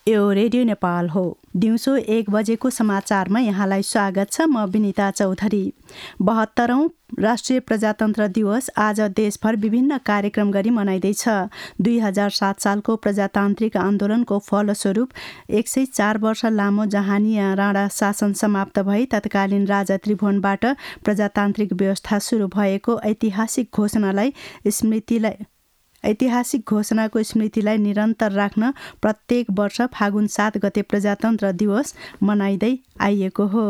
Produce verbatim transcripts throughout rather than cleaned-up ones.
यो रेडियो नेपाल हो। दिउँसो एक बजेको समाचारमा यहाँलाई स्वागत छ। म विनिता चौधरी। बहत्तरौं राष्ट्रिय प्रजातन्त्र दिवस आज देशभर विभिन्न कार्यक्रम गरी मनाइँदैछ। दुई हजार सात सालको प्रजातान्त्रिक आन्दोलनको फलस्वरूप एक सय चार वर्ष लामो जहानिया राणा शासन समाप्त भई तत्कालीन राजा त्रिभुवनबाट प्रजातान्त्रिक व्यवस्था सुरु भएको ऐतिहासिक घोषणालाई स्मृतिलाई ऐतिहासिक घोषणाको स्मृतिलाई निरन्तर राख्न प्रत्येक वर्ष फागुन सात गते प्रजातन्त्र दिवस मनाइँदै आइएको हो।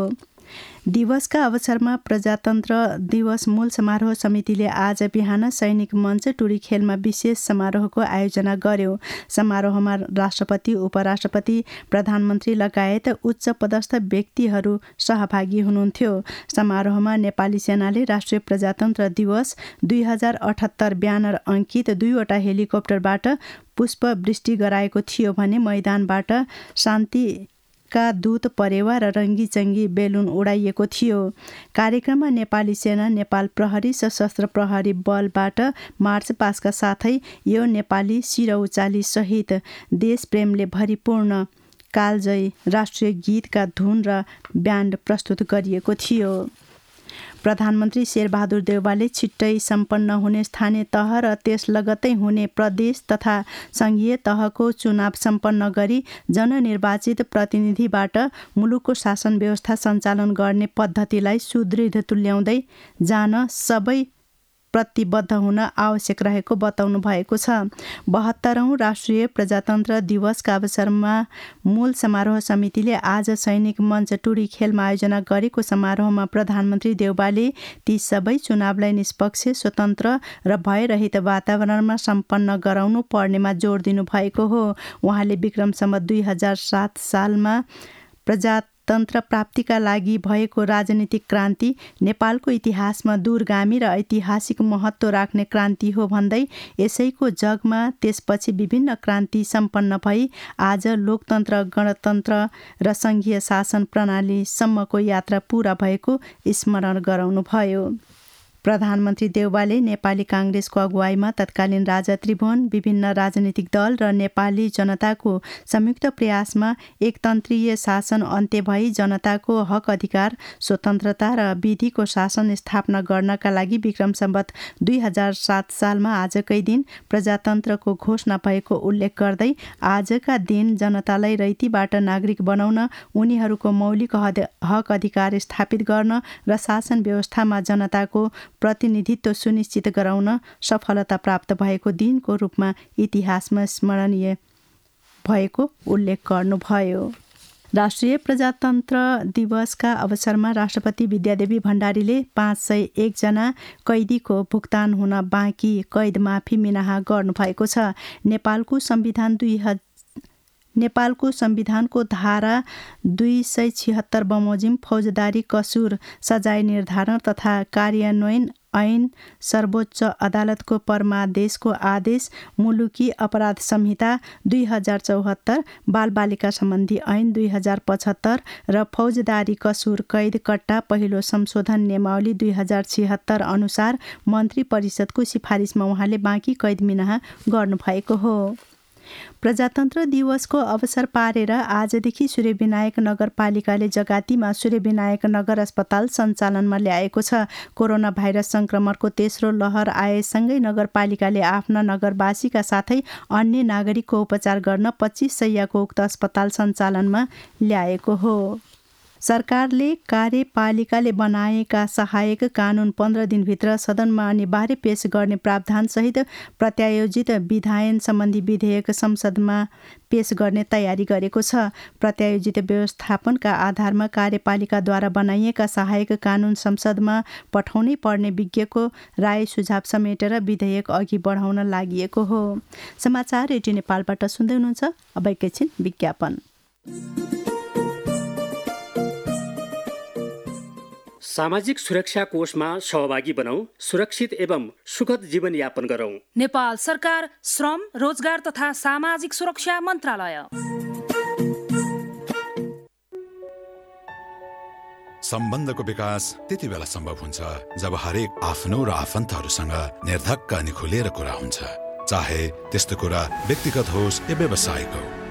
दिवसका अवसरमा प्रजातन्त्र दिवस मूल समारोह समितिले आज बिहान सैनिक मञ्च टुरी खेलमा विशेष समारोहको आयोजना गर्यो। समारोहमा राष्ट्रपति, उपराष्ट्रपति, प्रधानमन्त्री लगायत उच्च पदस्थ व्यक्तिहरू सहभागी हुनुहुन्थ्यो। समारोहमा नेपाली सेनाले राष्ट्रिय प्रजातन्त्र दिवस दुई हजार अठहत्तर ब्यानर अङ्कित दुईवटा हेलिकप्टरबाट पुष्पवृष्टि गराएको थियो भने मैदानबाट शान्ति का दूत परेवा र रङ्गीचङ्गी बेलुन उडाइएको थियो। कार्यक्रममा नेपाली सेना, नेपाल प्रहरी, सशस्त्र प्रहरी बलबाट मार्च पासका साथै यो नेपाली शिरौचाली सहित देशप्रेमले भरिपूर्ण कालजयी राष्ट्रिय गीतका धुन र ब्यान्ड प्रस्तुत गरिएको थियो। प्रधानमन्त्री शेरबहादुर देउवाले छिट्टै सम्पन्न हुने स्थानीय तह र त्यस लगत्तै हुने प्रदेश तथा सङ्घीय तहको चुनाव सम्पन्न गरी जननिर्वाचित प्रतिनिधिबाट मुलुकको शासन व्यवस्था सञ्चालन गर्ने पद्धतिलाई सुदृढ तुल्याउँदै जान सबै प्रतिबद्ध हुन आवश्यक रहेको बताउनु भएको छ। बहत्तरौं राष्ट्रिय प्रजातन्त्र दिवसका अवसरमा मूल समारोह समितिले आज सैनिक मञ्च टुरी खेलमा आयोजना गरेको समारोहमा प्रधानमन्त्री देउवाले ती सबै चुनावलाई निष्पक्ष, स्वतन्त्र र भयरहित वातावरणमा सम्पन्न गराउनु पर्नेमा जोड दिनु भएको हो। उहाँले विक्रम सम्वत दुई हजार सात सालमा प्रजा तन्त्र प्राप्तिका लागि भएको राजनीतिक क्रान्ति नेपालको इतिहासमा दूरगामी र ऐतिहासिक महत्त्व राख्ने क्रान्ति हो भन्दै यसैको जगमा त्यसपछि विभिन्न क्रान्ति सम्पन्न भई आज लोकतन्त्र, गणतन्त्र र सङ्घीय शासन प्रणालीसम्मको यात्रा पूरा भएको स्मरण गराउनुभयो। प्रधानमन्त्री देउवाले नेपाली काङ्ग्रेसको अगुवाईमा तत्कालीन राजा त्रिभुवन, विभिन्न राजनीतिक दल र नेपाली जनताको संयुक्त प्रयासमा एकतन्त्रीय शासन अन्त्य भई जनताको हक अधिकार, स्वतन्त्रता र विधिको शासन स्थापना गर्नका लागि विक्रम सम्वत दुई हजार सात सालमा आजकै दिन प्रजातन्त्रको घोषणा भएको उल्लेख गर्दै आजका दिन जनतालाई रैतीबाट नागरिक बनाउन, उनीहरूको मौलिक हक अधिकार स्थापित गर्न र शासन व्यवस्थामा जनताको प्रतिनिधित्व सुनिश्चित गराउन सफलता प्राप्त भएको दिनको रूपमा इतिहासमा स्मरणीय भएको उल्लेख गर्नुभयो। राष्ट्रिय प्रजातन्त्र दिवसका अवसरमा राष्ट्रपति विद्यादेवी भण्डारीले पाँच सय एकजना कैदीको भुक्तान हुन बाँकी कैद माफी मिनाहा गर्नुभएको छ। नेपालको संविधान दुई हजार नेपालको संविधानको धारा दुई सय छिहत्तर बमोजिम फौजदारी कसुर, सजाय निर्धारण तथा कार्यान्वयन ऐन, सर्वोच्च अदालतको परमादेशको आदेश, मुलुकी अपराध संहिता दुई हजार चौहत्तर, बालबालिका सम्बन्धी ऐन दुई हजार पचहत्तर र फौजदारी कसुर कैद कट्टा पहिलो संशोधन नियमावली दुई हजार छिहत्तर अनुसार मन्त्री परिषदको सिफारिसमा उहाँले बाँकी कैद मिनाहा गर्नुभएको हो। प्रजातन्त्र दिवसको अवसर पारेर आजदेखि सूर्यविनायक नगरपालिकाले जगातीमा सूर्यविनायक नगर अस्पताल सञ्चालनमा ल्याएको छ। कोरोना भाइरस संक्रमणको तेस्रो लहर आएसँगै नगरपालिकाले आफ्ना नगरवासीका साथै अन्य नागरिकको उपचार गर्न पच्चीस सयको उक्त अस्पताल सञ्चालनमा ल्याएको हो। सरकारले कार्यपालिकाले बनाएका सहायक कानुन पन्ध्र दिनभित्र सदनमा अनिवार्य पेश गर्ने प्रावधानसहित प्रत्यायोजित विधायन सम्बन्धी विधेयक संसदमा पेश गर्ने तयारी गरेको छ। प्रत्यायोजित व्यवस्थापनका आधारमा कार्यपालिकाद्वारा बनाइएका सहायक कानुन संसदमा पठाउनै पर्ने विज्ञको राय सुझाव समेटेर विधेयक अघि बढाउन लागि हो। समाचार रेडियो नेपालबाट सुन्दै हुनुहुन्छ। अब एकैछिन विज्ञापन। सामाजिक सुरक्षा कोषमा सहभागी बनौं, सुरक्षित एवं सुखद जीवन यापन गरौं। नेपाल सरकार श्रम, रोजगार तथा सामाजिक सुरक्षा मन्त्रालय। सम्बन्धको विकास त्यति बेला सम्भव हुन्छ जब हरेक आफ्नो र आफन्तहरूसँग निर्धक्क अनि खुलेर कुरा हुन्छ, चाहे त्यस्तो कुरा व्यक्तिगत होस् या व्यावसायिक हो।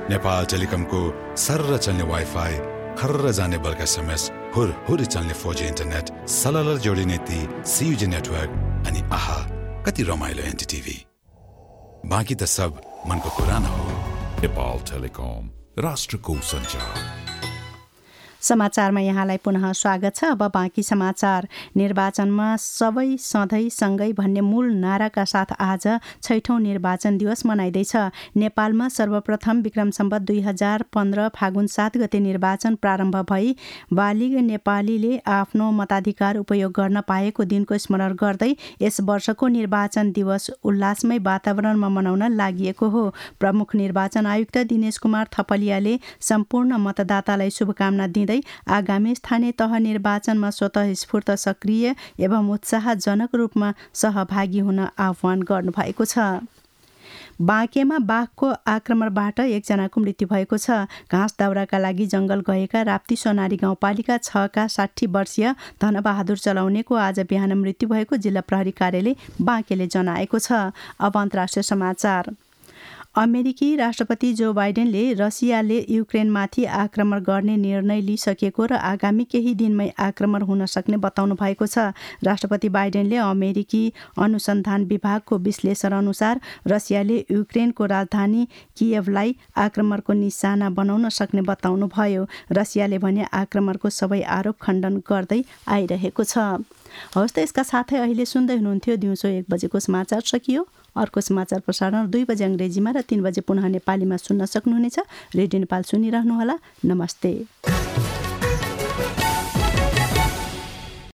नेपाल टेलिकमको सर्र चल्ने वाइफाई, खर्र जाने बल्क एसएमएस, हुर हुर चल्ने फोर जी इन्टरनेट, सललर जोडिने ती सियुजी नेटवर्क अनि आहा कति रमाइलो एनडीटीभी। बाँकी त सब मनको कुरा न हो। नेपाल टेलिकम, राष्ट्रको सञ्चार। समाचारमा यहाँलाई पुनः स्वागत छ। अब बाँकी समाचार। निर्वाचनमा सबै सधैँ सँगै भन्ने मूल नाराका साथ आज छैठौं निर्वाचन दिवस मनाइँदैछ। नेपालमा सर्वप्रथम विक्रम सम्वत दुई हजार पन्ध्र फागुन सात गते निर्वाचन प्रारम्भ भई बालिग नेपालीले आफ्नो मताधिकार उपयोग गर्न पाएको दिनको स्मरण गर्दै यस वर्षको निर्वाचन दिवस उल्लासमय वातावरणमा मनाउन लागि हो। प्रमुख निर्वाचन आयुक्त दिनेश कुमार थपलियाले सम्पूर्ण मतदातालाई शुभकामना दिँदै आगामी स्थानीय तह निर्वाचनमा स्वतः स्फूर्त, सक्रिय एवं उत्साहजनक रूपमा सहभागी हुन आह्वान गर्नुभएको छ। बाँकेमा बाघको आक्रमणबाट एकजनाको मृत्यु भएको छ। घाँस दाउराका लागि जंगल गएका राप्ती सोनारी गाउँपालिका छ का साठी वर्षीय धनबहादुर चलाउनेको आज बिहान मृत्यु भएको जिल्ला प्रहरी कार्यालय बाँकेले जनाएको छ। अब अन्तर्राष्ट्रिय समाचार। अमेरिकी राष्ट्रपति जो बाइडेनले रसियाले युक्रेनमाथि आक्रमण गर्ने निर्णय लिइसकेको र आगामी केही दिनमै आक्रमण हुन सक्ने बताउनु भएको छ। राष्ट्रपति बाइडेनले अमेरिकी अनुसन्धान विभागको विश्लेषण अनुसार रसियाले युक्रेनको राजधानी कियभलाई आक्रमणको निशाना बनाउन सक्ने बताउनु भयो। रसियाले भने आक्रमणको सबै आरोप खण्डन गर्दै आइरहेको छ। हवस् त, यसका साथै अहिले सुन्दै हुनुहुन्थ्यो दिउँसो एक बजेको समाचार सकियो। अर्को समाचार प्रसारण दुई बजे अङ्ग्रेजीमा र तीन बजे पुनः नेपालीमा सुन्न सक्नुहुनेछ। रेडियो नेपाल सुनिरहनुहोला। नमस्ते।